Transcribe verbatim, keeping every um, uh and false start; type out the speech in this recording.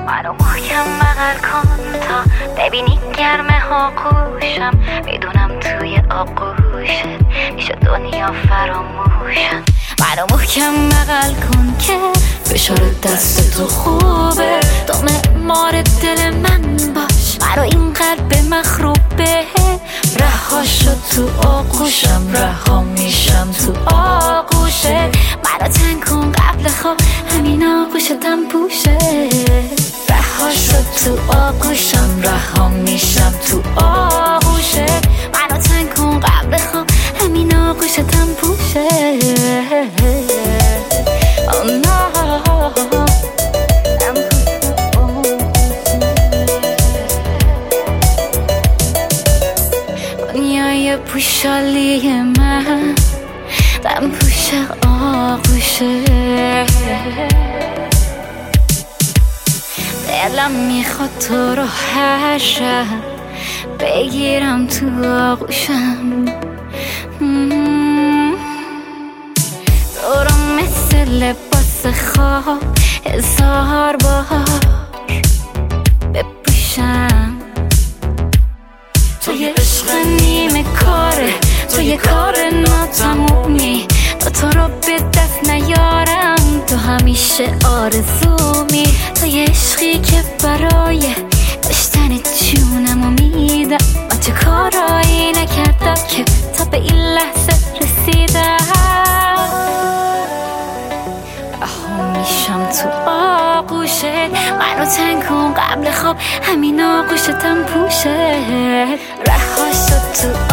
منو محکم بغل کن تا ببینی گرمه ها قوشم. میدونم توی آغوشت میشه دنیا فراموشم. منو محکم بغل کن که فشار دست تو خوبه. تو معمار دل من باش، منو این قلب مخروبه. رها شد تو آغوشم، رها میشم تو آغوشت. منو تنگ کن قبل خواب، همین آغوشتم پوشه. رها شد تو آغوشم، رها میشم تو آغوشت. منو تنگ کن قبل خواب، همین آغوشتم پوشه. Oh no. دنیای پوشالی من دم پوش آغوشه. دلم میخواد تو رو هر شب بگیرم تو آغوشم. تو رو مثل لباس خواب هزار بار بپوشم. تو یه عشق نیمه کاره، تو یه کار ناتمومی. تا تو رو به دست نیارم تو همیشه آرزومی. تو یه عشقی که برای داشتن جونمو میدم. من چه کارایی نکردم که تا به این لحظه رسیدم. رها میشم تو آغوشت. منو تنگ کن قبل خواب، همین آغوشتم پوشه. رها شد تو